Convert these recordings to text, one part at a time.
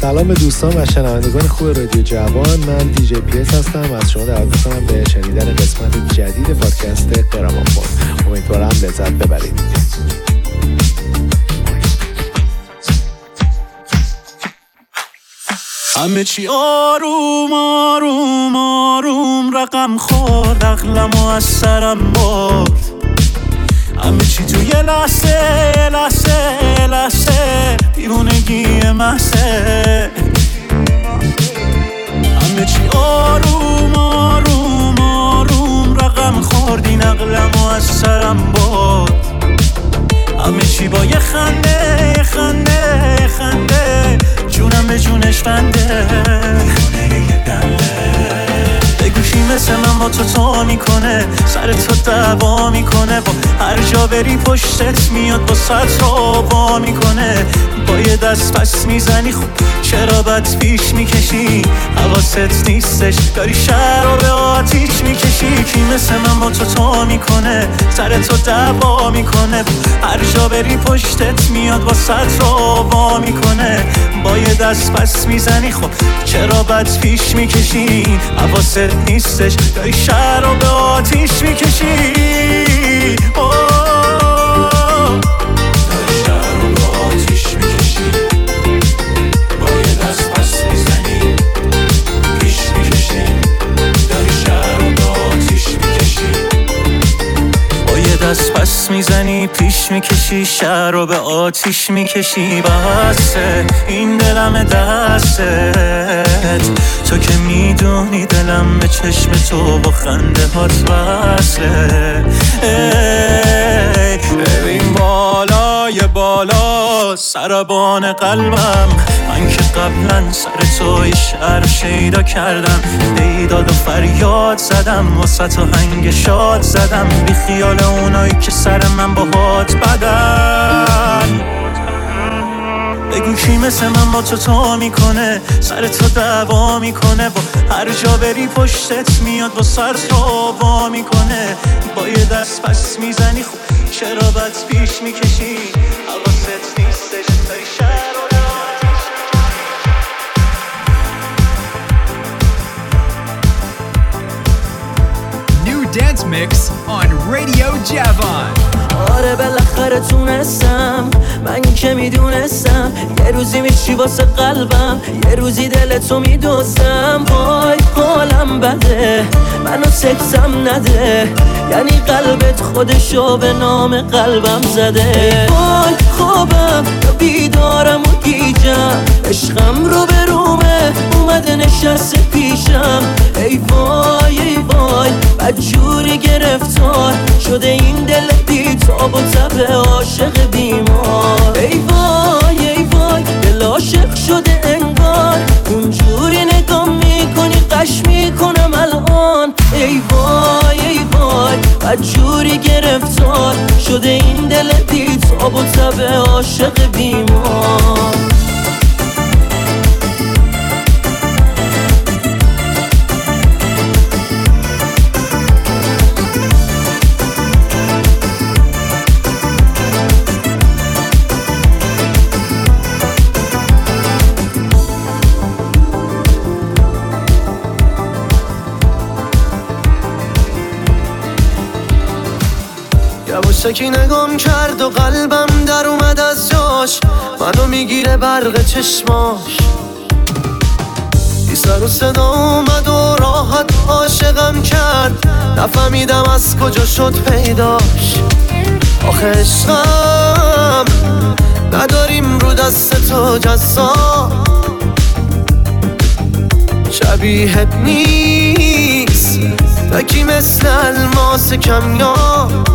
سلام به دوستان و شنوندگان خوب رادیو جوان. من دیجی پیس هستم. از شما دعوت می‌کنم به شنیدن قسمت جدید پادکست گرامافون. امیدوارم لذت ببرید. همه چی آروم آروم آروم رقم خورد، عقلمو از سرم برد. همه چی تو یه لحظه دیوونگی محضه. همه چی آروم آروم آروم رقم خورد، این عقلمو از سرم برد. همه چی با یه خنده جونم به جونش بنده. بگوشی مثل من با تو میکنه، سر تو دعوا میکنه، با هر جا بری پشتت میاد، با سر تو وا میکنه. با یه دست پس میزنی خوب، چرا بد پیش میکشی؟ حواست نیستش، داری شهر رو به آتیش میکشی. کی مثل من با تو میکنه، سر تو دعوا میکنه، هر جا بری پشتت میاد، با سر تو وا میکنه. با یه دست پس میزنی خب، چرا بد پیش میکشی؟ حواست نیستش، داری شهر رو به آتیش میکشی. دست پس میزنی پیش میکشی، شهر رو به آتیش میکشی. بسه این دلم دستت، تو که میدونی دلم به چشم تو با خنده هات وصله. ببین بالای بالا سربان قلبم، من که قبلا سر تو یه شعر شیدا کردم، بیداد و فریاد زدم، واسه تو هنگ شاد زدم، بی خیال اونایی که سر من با هات بدن. بگو کی مثل من با تو میکنه، سر تو دعوا میکنه، با هر جا بری پشتت میاد، با سر تو وا میکنه. با یه دست پس میزنی خوب، چرا بد پیش میکشی؟ حواست نیستش، داری شهر رو به آتیش میکشی. New dance mix on Radio Javan. آره بالاخره تونستم، من که میدونستم یه روزی میشی واسه قلبم، یه روزی دلتو میدوزم. وای حالم بده، منو سکسم نده، یعنی قلبت خودشو به نام قلبم زده. وای خوابم یا بیدارم و گیجم، عشقم رو به رومه اومده نشسته پیشم. ای وای ای وای بدجوری گرفتار شده این دل بی تاب و تب عاشق بیمار. ای وای ای وای دل عاشق شده انگار، اونجوری نگاه میکنی قش میکنم الان. ای وای ای وای بدجوری گرفتار شده این دل بی تاب و تب عاشق بیمار. یواشکی نگام کرد و قلبم در اومد از جاش، منو میگیره برق چشماش. بی سر و صدا اومد و راحت عاشقم کرد، نفهمیدم از کجا شد پیداش. آخه عشقم نداریم رو دست تو جزا، شبیهت نیست تکی مثل الماس کمیاب.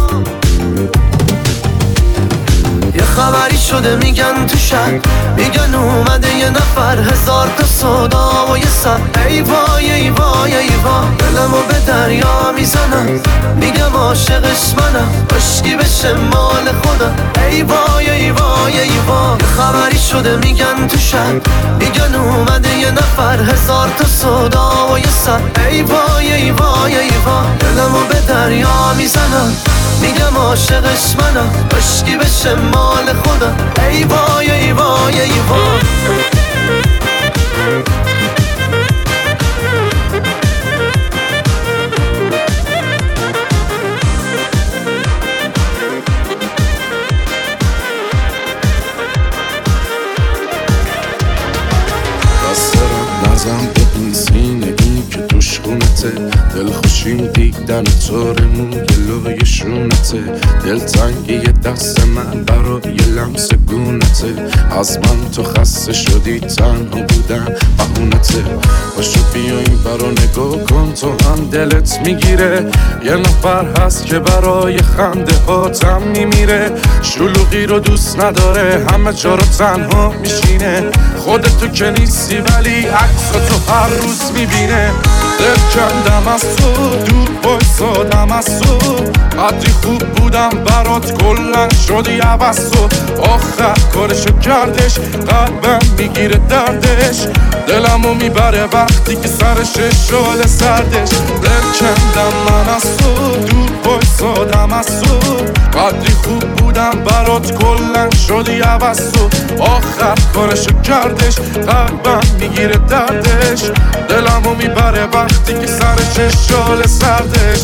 یه خبری شده میگن تو شهر، میگن اومده یه نفر، هزار تا صدا و یه سر. ای وای ای وای ای وای دلمو به دریا میزنم، میگم عاشقش منم، عشقی بشه مال خودم. ای وای ای وای ای وای یه خبری شده میگن تو شهر، میگن اومده یه نفر، هزار تا صدا و یه سر. ای وای ای وای ای وای دلمو به دریا میزنم، میگم عاشقش منم، عشقی بشه مال خودم. ای وای ای وای ای وای دلخوشیم دیدن طورمون گلوی شونته، دلتنگی دست من برای لمس گونته. از من تو خسته شدی تنها بودن بهونته، باشو بیا این برا نگاه کن تو هم دلت میگیره. یه نفر هست که برای خنده هاتم میمیره، شلوغی رو دوست نداره همه جا رو تنها میشینه. خودتو که نیستی ولی عکساتو هر روز میبینه. دل کندم از تو دور بایستادم از تو، قدری خوب بودم برات کلن شدی عوض تو. آخر کارشو کردش قلبم میگیره دردش، دلمو میبره وقتی که سرش شال سردش. دل کندم من از تو دور بایستادم از تو، قدری خوب بودم برات کلن شدی عوض تو. آخر کارشو کردش قلبم میگیره دردش، دلمو میبره وقتی که سرش شال سردش.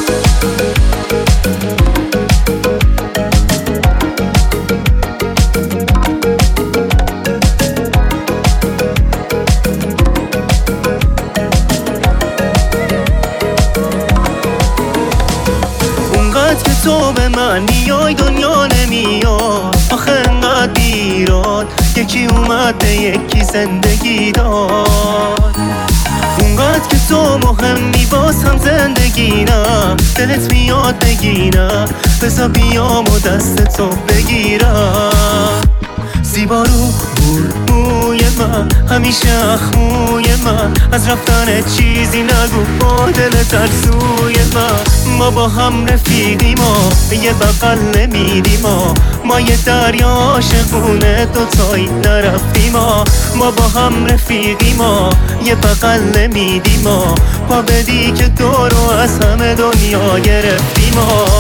اونقدر که تو به من میای دنیا نمیاد، آخه انقدر بیراد یکی اومد به یکی زندگی داد. اونقدر که تو مهمی باز هم زندگی نه، دلت میاد بگیرم بذار بیام و دست تو بگیرم. زیبا رو موی من همیشه اخموی من، از رفتن چیزی نگو با دل ترسوی من. ما با هم رفیقیم و به یه بغل نمیدیم، ما یه دریا عاشقونه دوتایی نرفتیم. ما با هم رفیقیم و یه بغل نمیدیم، پا بدی که دورو از همه دنیا گرفتیم.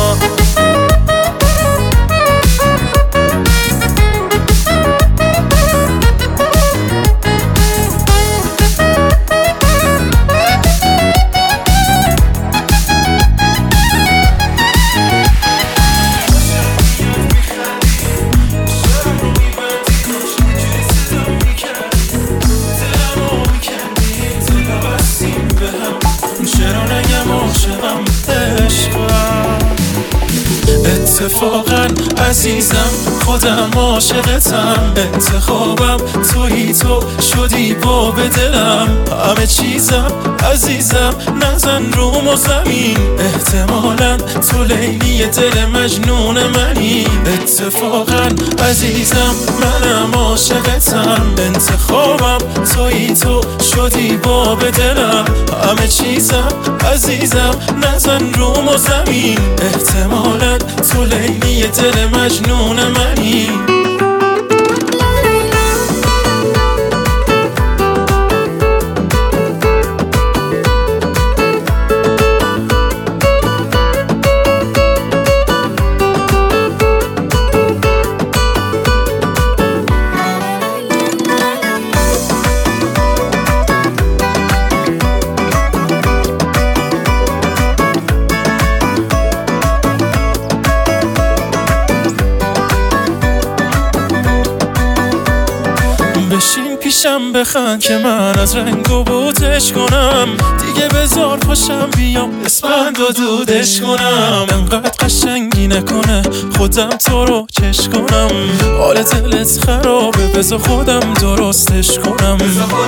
اتفاقا عزیزم خودم عاشقتم، انتخابم تویی تو شدی باب دلم. همه چیزم عزیزم نزن روم و زمین، احتمالا تو لیلی دل مجنون منی. اتفاقا عزیزم منم عاشقتم، انتخابم تویی تو شدی باب دلم. همه چیزم عزیزم نزن روم و زمین، احتمالا تو لیلی دل مجنون منی. بشین پیشم بخند که من از رنگ و بوتش کنم، دیگه بذار پاشم بیام اسپند و دودش کنم. انقدر قشنگی نکنه خودم تو رو چش کنم، حال دلت خرابه بذار خودم درستش کنم.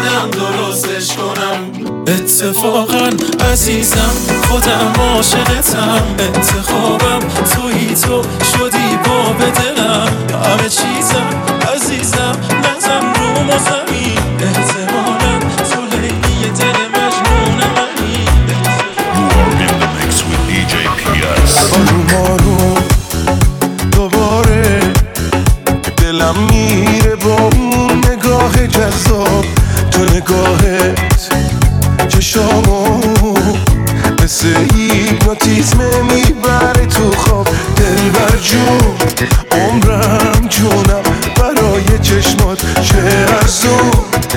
اتفاقا عزیزم خودم عاشقتم، انتخابم تویی تو شدی باب دلم. همه چیزم عزیزم نزن روم و زمین، احتمالا تو لیلی دل مجنون منی. You are in the mix with DJ PS. آروم آروم دوباره دلم میره با اون نگاه جذاب، تو نگاهت چشامو مثل هیپنوتیزم میبره تو خواب. دلبر جون عمرم جونم برای چشمات چه ارزون،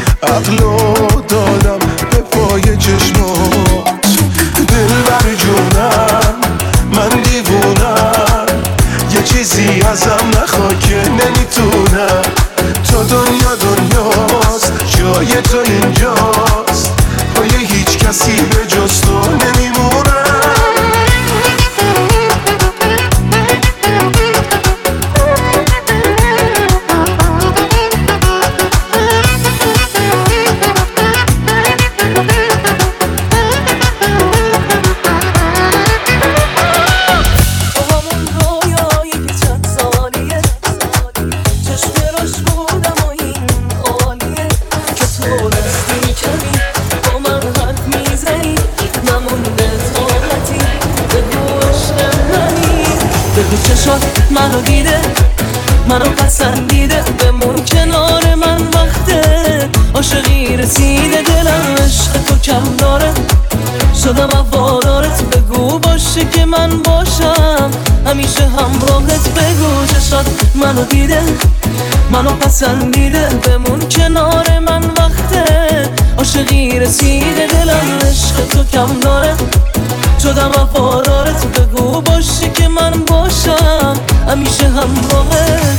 چشات منو دیده منو پسندیده بمون کنار من وقته عاشقی رسیده دلم عشق تو کم داره شدم وفادارت بگو باشه که من باشم همیشه همراهت بگو چشات منو دیده منو پسندیده بمون کنار من وقته عاشقی رسیده دلم عشق تو کم داره شدم وفادارت بگو باشه که من باشم همیشه همراهت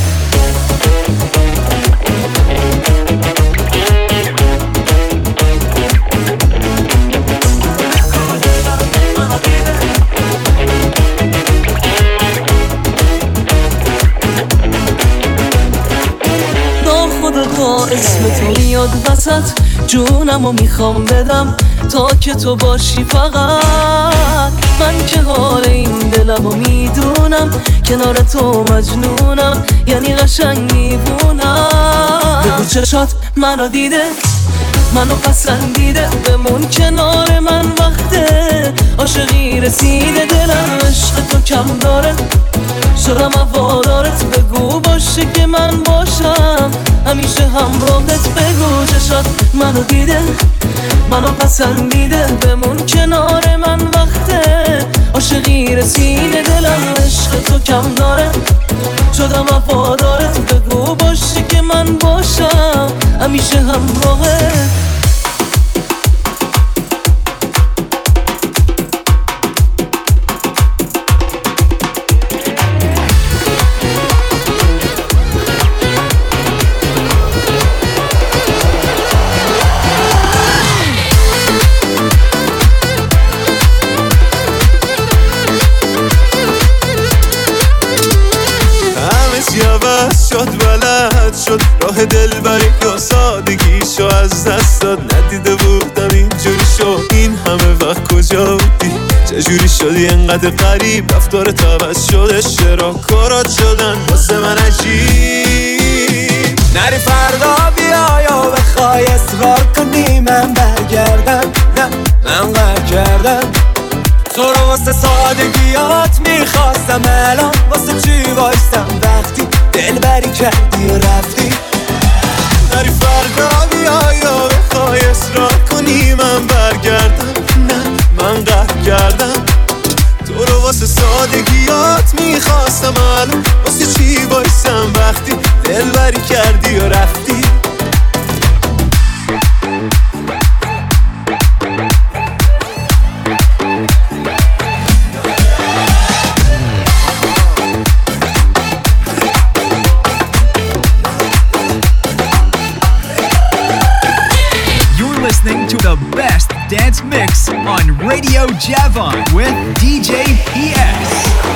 با اسم تو میاد وسط جونمو میخوام بدم تا که تو باشی فقط من که حال این دلمو میدونم کنار تو مجنونم یعنی قشنگ میبونم بگو چشات منو دیده منو پسندیده بمون کنار من وقته عاشقی رسیده دلم عشق تو کم داره شدم وفادارت بگو باشه که من باشم همیشه همراهت بگو چشات منو دیده منو پسندیده بمون کنار من وقته عاشقی رسیده دلم عشق تو کم داره شدم وفادارت بگو باشه که من باشم همیشه همراهت شد راه دلبری یا سادگیشو از دست داد ندیده بودم اینجوری شد این همه وقت کجا بودی چجوری شدی انقدر غریب رفتارت عوض شده چرا کارات شدن واسه من عجیب نری فردا بیا یا بخوای اصرار کنی من برگردم نه من قهر کردم تو رو واسه سادگیات میخواستم الان واسه چی وایستم وقتی دلبری کردی و رفتی نری فردا بیا یا بخوای اصرار کنی من برگردم نه من قهر کردم تو رو واسه سادگیات میخواستم الان واسه چی وایستم وقتی دلبری کردی و رفتی Listening to the best dance mix on Radio Javon with DJ PS.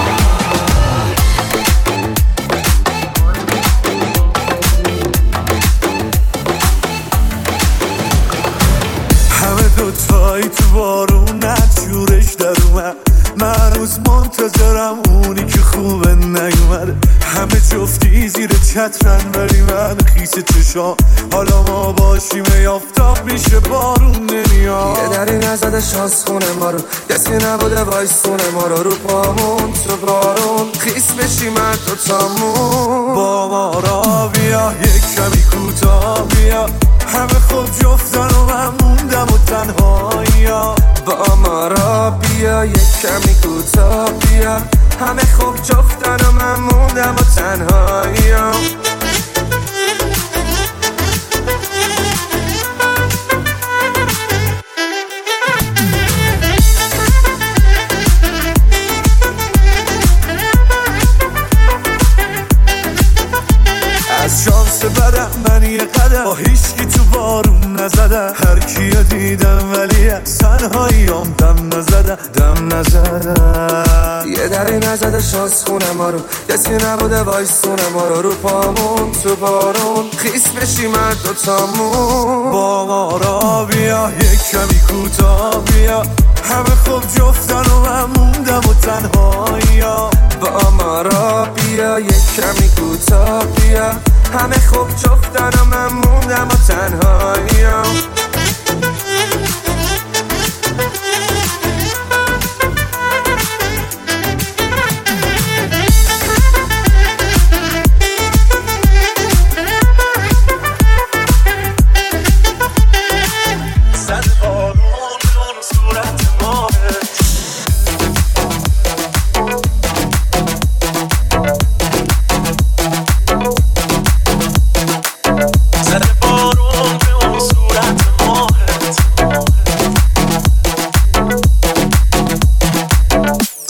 همه دوتایی تو بارونت شورش در اومد من روز منتظرم اونی که خوبه نیومده همه جفتی زیر چترن ولی من خیس چشام حالا ما باشیم یافتاب میشه بارون نمیاد یه دری نزده شانس خونه ما رو کسی نبوده وایسونه ما رو پامون تو بارون خیس بشیم دوتامون با ما را بیا یک کمی کوتاه بیا همه خوب جفتن و من موندم و تنهایی با ما را بیا یک کمی کوتاه بیا همه خوب جفتن و من موندم و تنهایی از شانس بدم من یه قدم با هیچکی تو بارون نزدم هر کیو دیدم ولی از تنهاییام دم نزدم یه دری نزده شانس خونه ما رو کسی نبوده وایسونه ما رو پامون تو بارون خیس بشیم دوتامون با ما را بیا یک کمی کوتاه بیا همه خوب جفتن و من موندم و تنهایی با ما را بیا یک کمی کوتاه بیا همه خوب جفتن و من موندم و تنهایی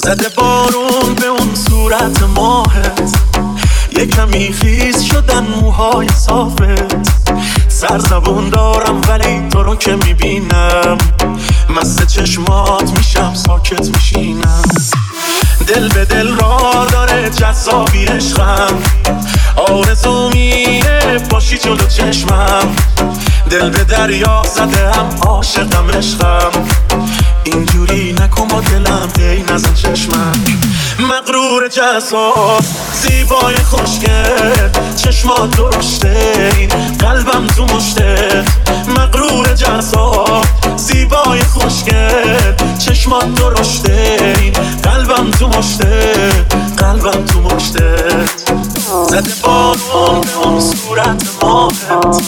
زده بارون به اون صورت ماهت، یه کمی خیس شدن موهای صافت. سرزبون دارم ولی تو رو که میبینم مست چشمات میشم ساکت میشینم. دل به دل را داره جذابی عشقم، آرزو میره باشی جلو چشمم. دل به دریا زده هم عاشقم عشقم، اینجوری نکن با دلم هی نزن چشمم. مغرور جذاب زیبای خوشگل چشمات درشته این قلبم تو مشته. مغرور جذاب زیبای خوشگل چشمات درشته این قلبم تو مشته. قلبم تو مشته زده بارون به اون صورت ماهت.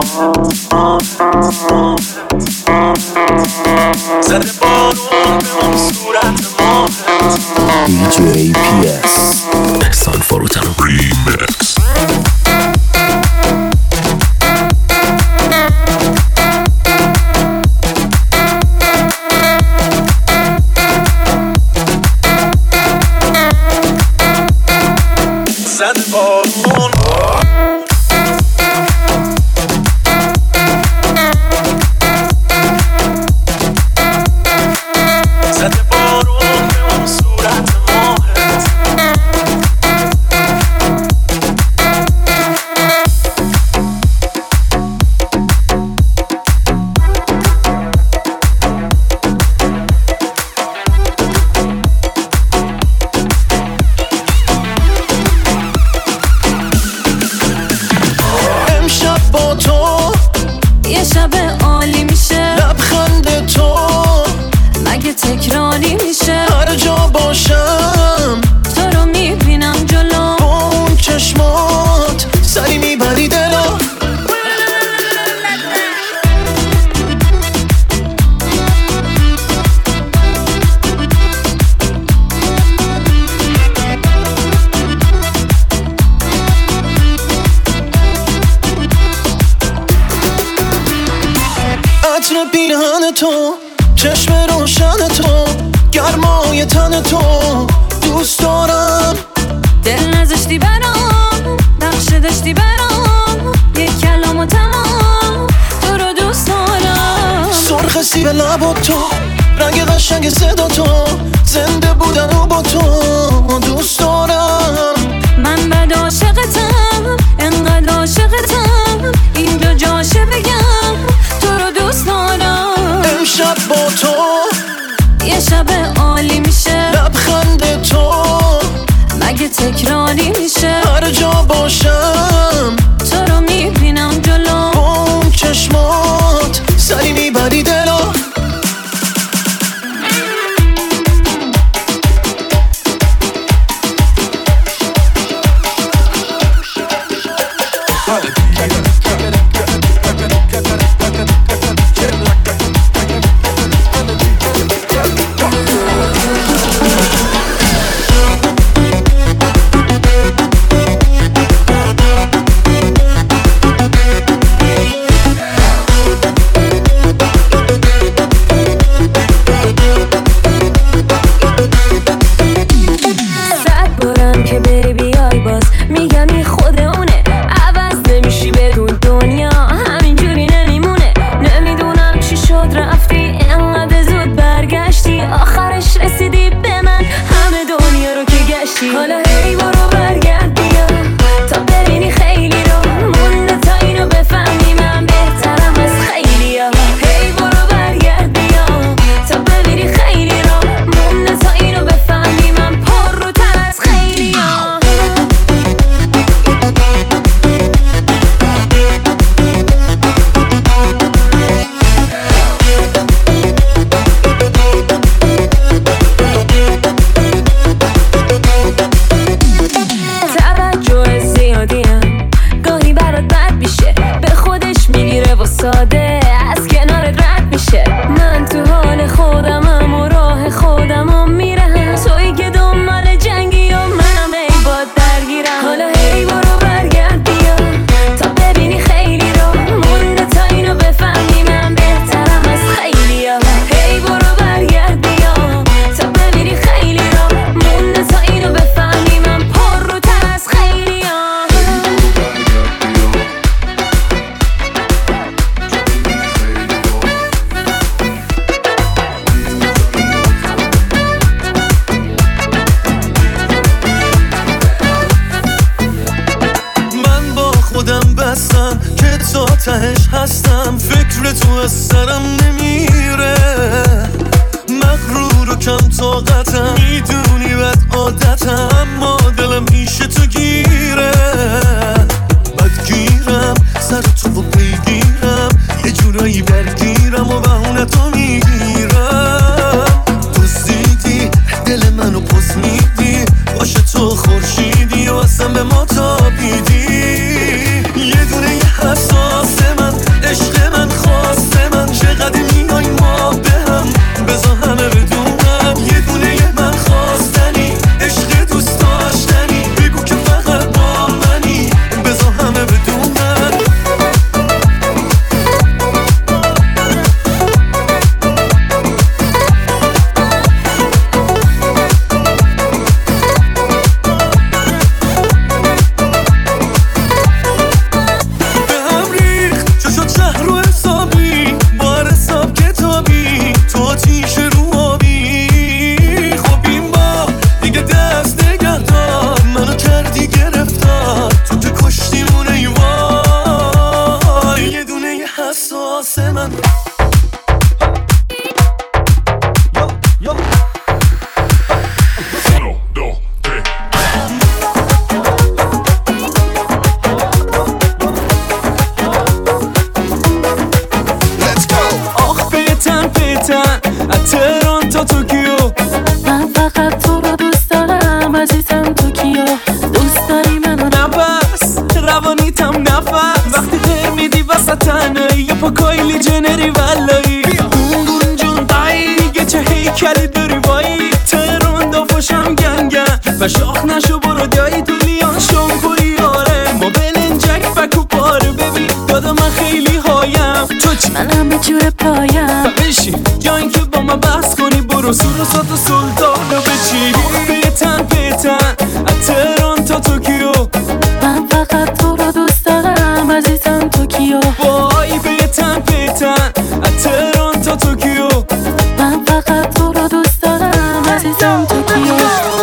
زده بارون به اون صورت ماهت. DJ PS احسان فروتن Remix. زده بارون زده بارون به اون صورت ماهت. امشب با تو یه شب عالی میشه، لبخند تو مگه تکراری میشه. هر جا باشم تو رو میبینم جلو، با اون چشمات سری میبری دلا. عطر پیرهن تو، چشم روشن تو، گرمای تن تو دوست دارم. دل نذاشتی برام، نقشه داشتی برام، یک کلام و تمام تو رو دوست دارم. سرخ سیب لب تو، رنگ قشنگ صدا تو، زنده بودن و با تو دوست دارم. من بد عاشقتم، انقدر عاشقتم، اینجا جاشه بگم تو رو دوست دارم. امشب با تو یه شب عالی میشه، لبخند تو مگه تکراری میشه. هر جا باشم تو رو میبینم جلو، با اون چشمات سری میبری دلا. هستم، فکر تو از سرم نمیره، مغرور و کم طاقتم، میدونی بد عادتم، اما دلم پیش تو گیره، بدگیرم سر تو بگیرم، یه جورایی برگیرم و بهونه تو میگیرم، تو زیدی دل منو پس میدی، باشه تو خورشیدی و اصلا به ما تابیدی، یه دونه یه حساس من، عشق من، خواست من، چقدر میای ما به هم، بذار همه بدونم، یه دونه یه من خواستنی، عشق دوست داشتنی، بگو که فقط با منی، بذار همه بدونم. و شاخ نشو برو جایی تو لیان شامپوری آره ما بلنجک فکو پاره ببین دادا من خیلی هایم تو چی؟ منم به جور پایم بشین یا اینکه با من بحث کنی برو سوروسات و سلطانو بچی پیتن از تهران تا توکیو من فقط تو رو دوست دارم عزیزم توکیو وای پیتن از تهران تا توکیو من فقط تو رو دوست دارم عزیزم توکیو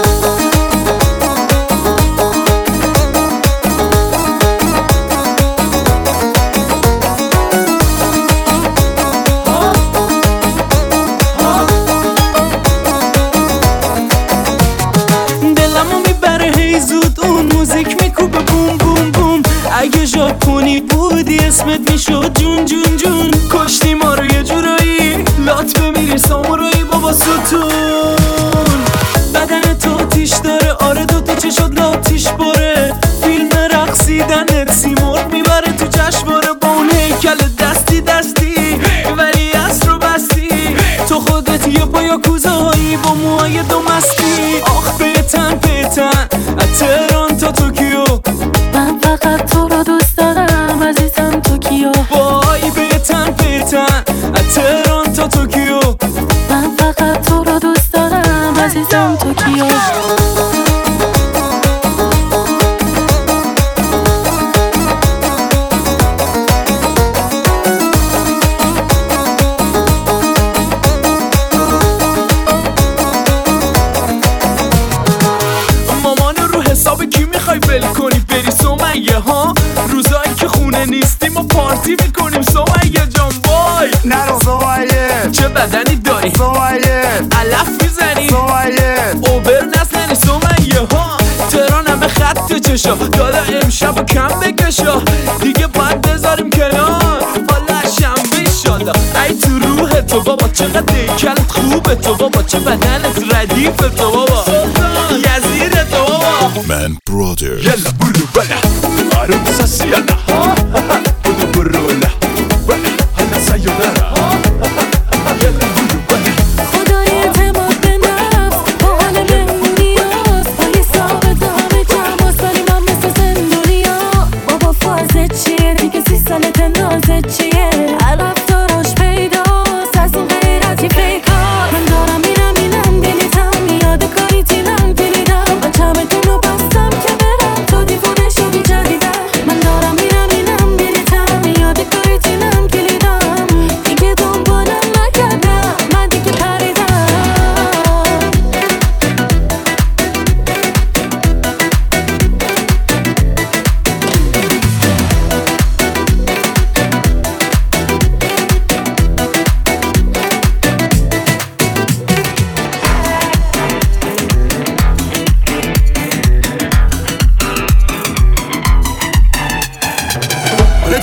اگه ژاپنی بودی اسمت میشد جون جون جون کشتی ما رو یه جورایی لات بمیری سامورایی بابا ستون بدن تو آتیش داره آره دوتا چشات لاتیش باره فیلم رقصیدنت سیمرغ میبره تو جشنواره با اون هیکل دستی ولی اصر رو بستی تو خودت یه پا یاکوزایی با موهای دو مستی آخ پیتن از تهران تا توکیو من فقط تو رو دوست دارم عزیزم توکیو وای پیتن از تهران تا توکیو من فقط تو رو دوست دارم عزیزم توکیو ول کنی بری سمیه ها روزایی که خونه نیستیم و پارتی میکنیم سمیه جان وای نرو سمیه چه بدنی داری سمیه علف میزنی سمیه اوبر نزنی سمیه ها تهرانم به خط چشا دادا امشب و کم بکشا دیگه باید بذاریم کنار حالا شنبه ایشالا ای تو روح تو بابا چقدر دیکلت خوبه تو بابا چه بدنت ردیف تو بابا یزید تو بابا Man Brothers يلا برو بلا عروسة يلا بدو برو لا هلا سايونارا يلا برو بلا خدای اعتماد به نفس با حال مهمونیاس ولی ثابت همه جمعاست ولی من مثل زندونیا بابا فازت چیه دیگه 30 سالت نازت چیه رفتاراش پیداست از این غیرتی فیکار من دارم میرم دلیتم میاد کاری تیلم من چمدون رو بستم که برم تو دیوونه شدی جدیدم من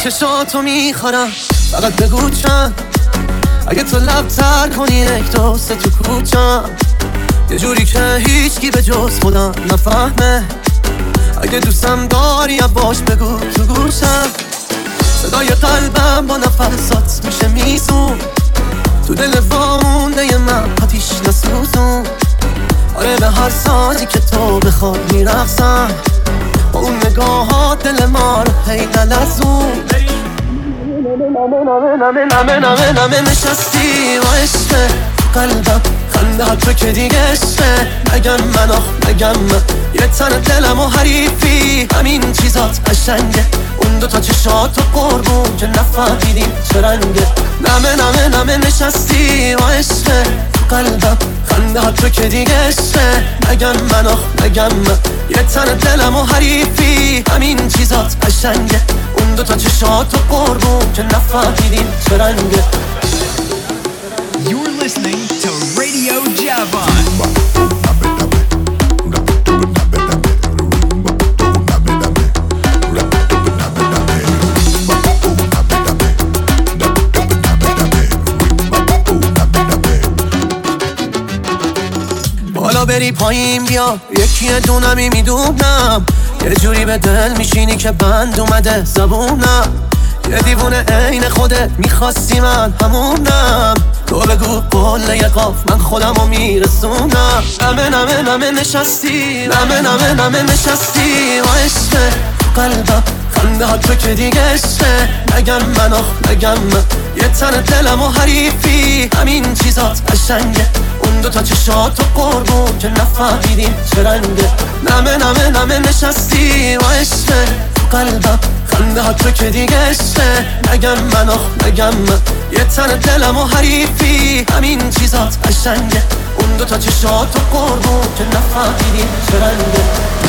چشاتو میخورم فقط بگو چند اگه تو لب تر کنی یک دوست تو کوچم یه جوری که هیچکی به جز خودم نفهمه اگه دوستم داری باش بگو تو گوشم صدای قلبم با نفسات میشه میسون تو دل وامونده من آتیش نسوزون آره به هر سازی که تو بخواد میرقصم با اون نگاهات دل ما رو هی نلزون نمه نشستی و عشقه قلبم خنده تو که دیگه عشقه نگم من نگم من یه تن دلم و حریفی همین چیزات قشنگه اون دوتا چشات و قربون که نفهمیدیم چه رنگه نمه نشستی و عشقه قلبم خنده تو که دیگه عشقه نگم من یه تن دلم و حریفی همین چیزات قشنگه اون دوتا چشات و قربون که نفهمیدیم چه رنگه. You're listening to Radio Javon. بالا بری پایین بیا یکی دونمی میدونم یه جوری به دل میشینی که بند اومده زبونم یه دیوونه عین خودت میخواستی من همونم تو بگو قول یه قاف من خودمو میرسونم نمه نشستی نمه نشستی و عشقه قلبم خنده ها تو که دیگه عشقه نگم من یه تن دلم و حریفی همین چیزات قشنگه اون دوتا چشات و قربون که نفهمیدیم چه رنگه نمه نشستی و عشقه قلبم خنده ها تو که دیگه عشقه نگم من یه تن دلم و حریفی همین چیزات قشنگه اون دوتا چشات و قربون که نفهمیدیم چه رنگه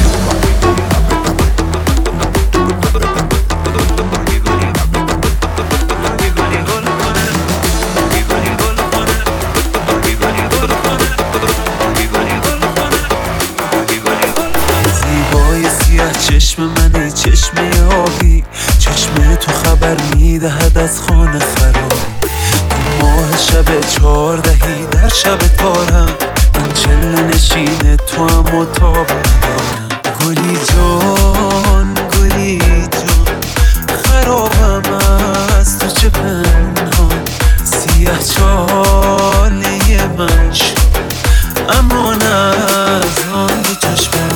چشم منی چشمه آبی چشمه تو خبر میدهد از خانه خرابی تو ماه شب 14 در شب تارم من چله نشین تو هم و تاب ندارم گلی جان خرابم از تو چه پنهان سیاه چاله من شد اما نه از آن دو چشمه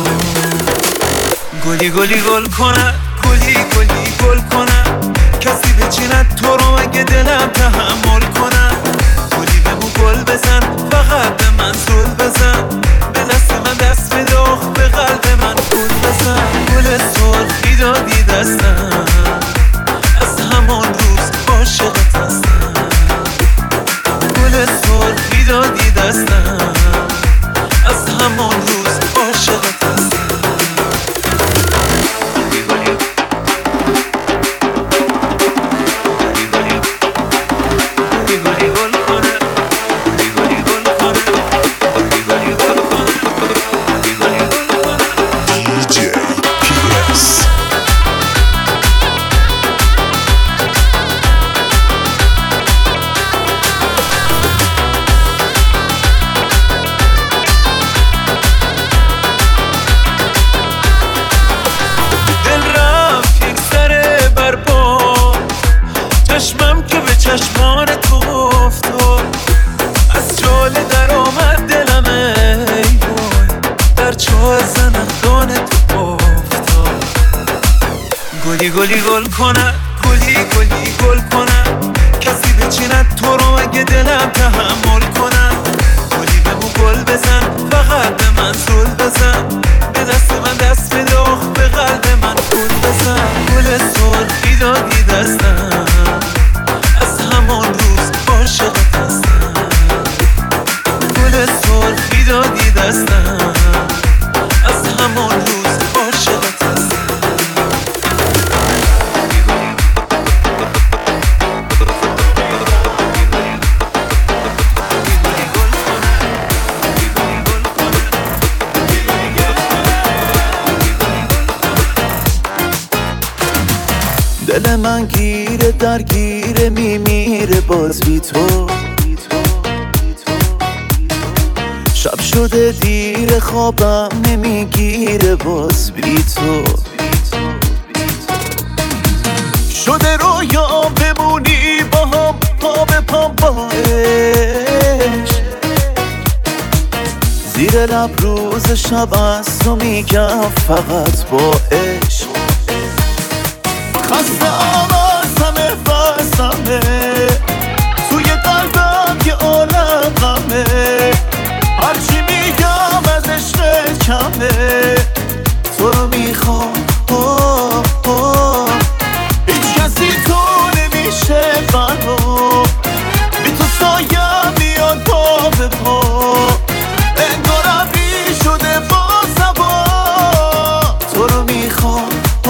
گلی گل کنه گل کنه کسی بچیند تو رو اگه دلم تحمل کنه گلی بگو گل بزن فقط به من زل بزن به دست من دست بده به قلب من گل بزن گل سرخی دادی دستم از همان روز عاشقت هستم گل سرخی دادی دستم از همان روز عاشقت هستم چشمان تو افتاد از جاله در آمد دلم ای وای در چاه زنخدان تو افتاد گلی گل کنه گل کنه کسی بچیند تو رو اگه دلم تحمل کنه گلی بگو گل بزن فقط به من زل بزن به دست من دست بده به قلب من گل بزن گل سرخی دادی دستم از همان روز عاشقت هستم گل سرخی دادی دستم از همان روز عاشقت هستم دل من گیره درگیره میمیره باز بی تو. شب شده دیر خوابم نمیگیره باز بی تو. شده رویا بمونی با هم پا به پا با عشق. زیر لب روز شب از تو میگم فقط با عشق. خسته آوازمه بستمه توی قلبم یه عالم غمه. هرچی میگم از عشق کمه تو رو میخوام. هیچ کسی تو نمیشه برام بی تو سایم میاد پا به پا. انگارم بی شده با سبا تو رو میخوام.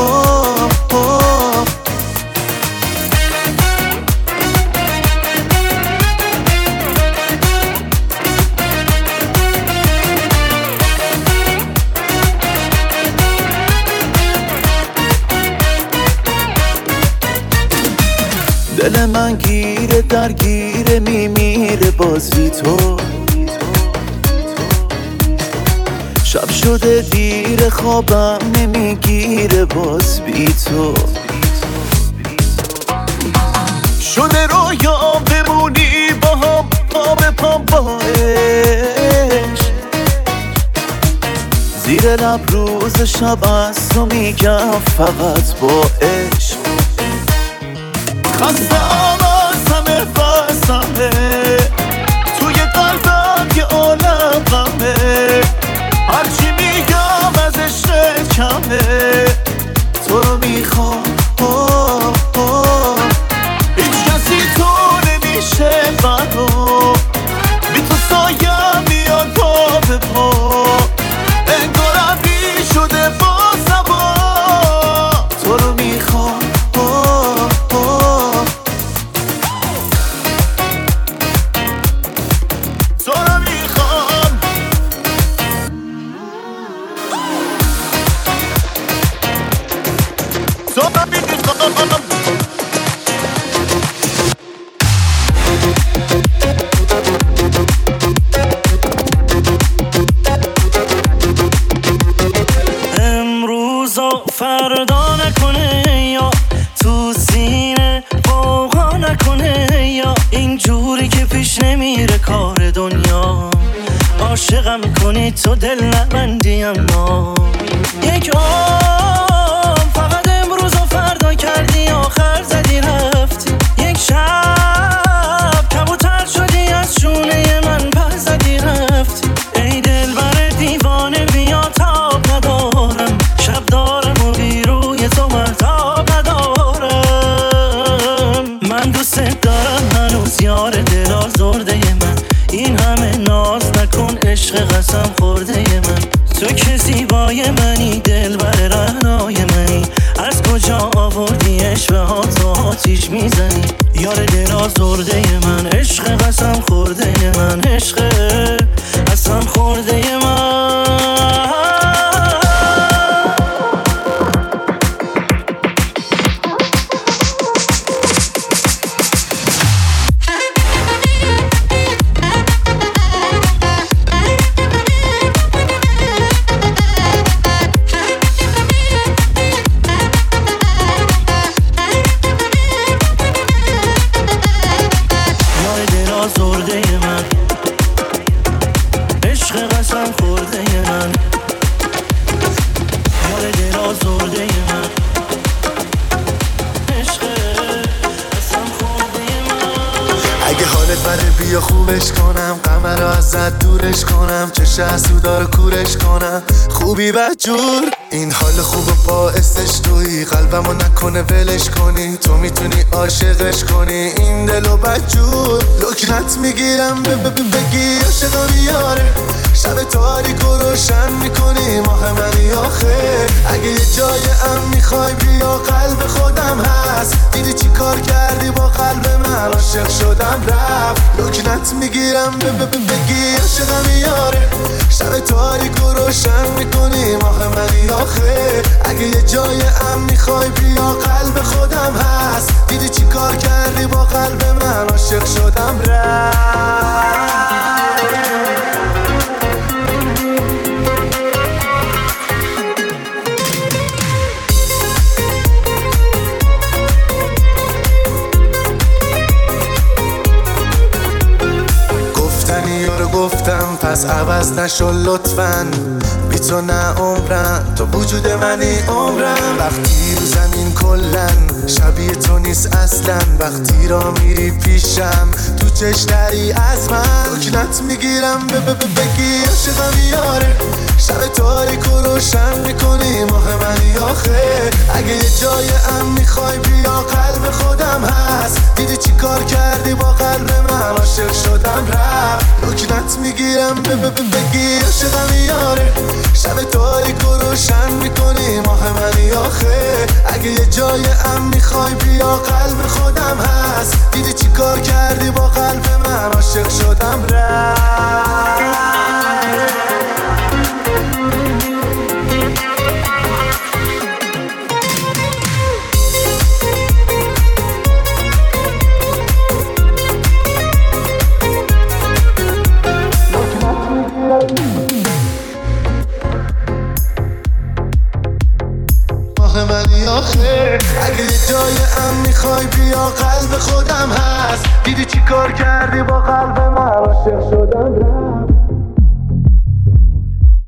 دل من گیره درگیره میمیره باز بی تو. شب شده دیر خوابم نمیگیره باز بی تو. شده رویا بمونی با هم پا به پا با عشق. زیر لب روز شب از تو میگم فقط با عشق. خسته آوازمه بستمه توی قلبم یه عالم غمه. هرچی میگم از عشق کمه تو رو میخوام. هیچ کسی تو نمیشه برام بی تو سایم میاد پا به پا. انگارم بی شده با سبا تو رو میخوام. امروز و فردا نکنه یا تو سینه فوقا نکنه یا اینجوری که پیش نمیره کار دنیا. عاشقم کنی تو دل نبندی اما یک عمر فقط امروز و فردا کردی آخر زدی رفتی. یک شب کبوتر شدی از شونه من پر زدی رفتی. ای دلبر دیوانه بیا تاب ندارم شب دارم و بی روی تو مرتاب ندارم. من دوست دارم هنوز یار دل آزرده من. این همه ناز نکن عشق قسم خورده من. تو که زیبای منی دلبر رعنای منی. از کجا آوردی عشق ها تو آتیش میزنی. یار دل آزرده من عشق قسم خورده من. عشق قسم خورده من. بیا خوبش کنم غم رو ازت دورش کنم چه حسودا رو کورش کنم خوبی بدجور این حال خوب باعثش توی قلبمو نکنه ولش کنی تو میتونی عاشقش کنی این دلو بدجور لکنت میگیرم بگی عاشقم یاره شب تاریک و روشن میکنی ماه منی آخه اگه یه جای ام میخوای بیا قلب خودم هست دیدی چی کار کردی با قلب من من عاشق شدم رفت لکنت میگیرم بگی عاشقم یاره شب تاریک و روشن میکنیم آخه منی آخه اگه یه جای امن میخوای بیا قلب خودم هست دیدی چی کار کردی با قلب من عاشق شدم رفت گفتم پس عوض نشو لطفاً بی تو نه عمرم تو وجود منی عمرم وقتی رو زمین کلن شبیه تو نیست اصلا وقتی را میری پیشم تو چشتری از من لکنت میگیرم بگی عاشقم یاره شب تاریک و روشن میکنی ماه منی آخه اگه یه جای امن میخوای بیا قلب خودم هست دیدی چی کار کردی با قلب من عاشق شدم رفت لکنت میگیرم بگی عاشقم یاره شب تاریک و روشن میکنی ماه منی آخه اگه یه جای امن میخوای بیا قلب خودم هست دیدی چی کار کردی با قلب من عاشق شدم رفت اگه یه جای امن میخوای بیا قلب خودم هست دیدی چی کار کردی با قلب من عاشق شدم